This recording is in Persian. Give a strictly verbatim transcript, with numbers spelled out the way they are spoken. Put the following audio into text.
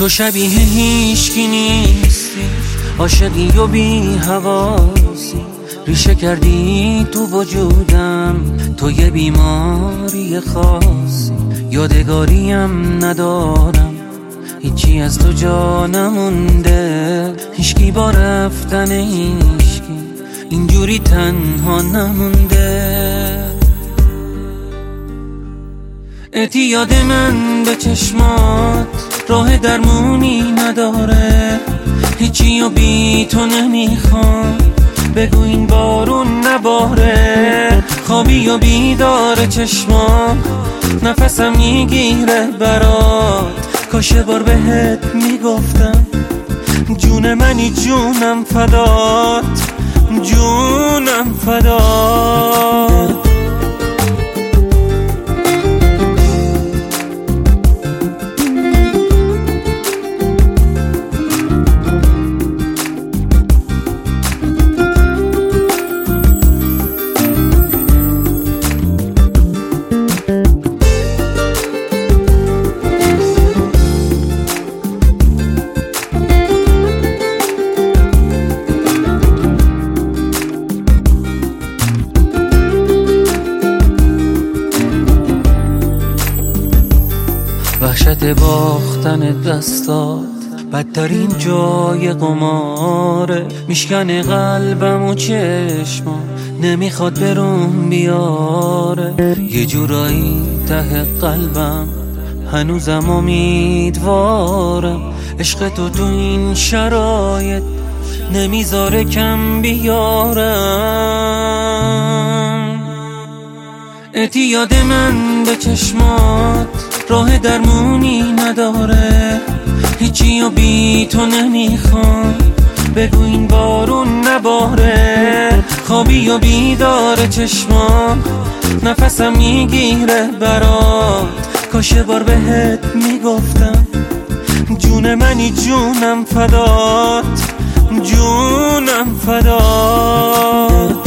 تو شبیه هیچکی نیستی، عاشقی و بی حواسی، ریشه کردی تو وجودم، تو یه بیماری خاصی. یادگاریم ندارم، هیچی از تو جا نمونده، هیچکی با رفتن هیچکی اینجوری تنها نمونده. اعتیاد من به چشمات راه درمونی نداره، هیچی و بی تو نمیخوام، بگو این بارون نباره. خوابی و بیدار چشمات نفسم میگیره برات، کاش بار بهت میگفتم جون منی جونم فدات، جونم فدات. وحشت باختن دستات بدترین جای قماره، میشکنه قلبم و چشمم نمیخواد برون بیاره. یه جورایی ته قلبم هنوزم امیدوارم، عشق تو تو این شرایط نمیذاره کم بیارم. اعتیاد من به چشمات راه درمونی نداره، هیچی و بی تو نمیخوام، بگو این بارون نباره. خوابی و بیدار چشمام نفسم میگیره برات، کاش بار بهت میگفتم جون منی جونم فدات، جونم فدات.